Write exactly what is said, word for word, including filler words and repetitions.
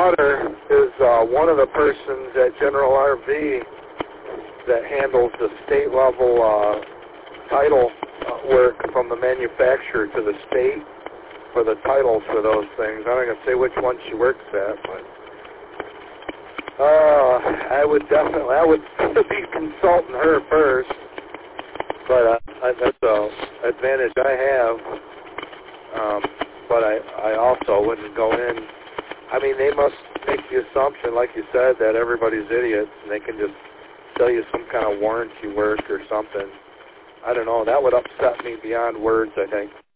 daughter is uh, one of the persons at General R V that handles the state level uh, title uh, work from the manufacturer to the state for the titles for those things. I'm not going to say which one she works at, but uh, I would definitely, I would be consulting her first, but uh, that's an advantage I have, um, but I, I also wouldn't go in. I mean, they must make the assumption, like you said, that everybody's idiots and they can just sell you some kind of warranty work or something. I don't know. That would upset me beyond words, I think.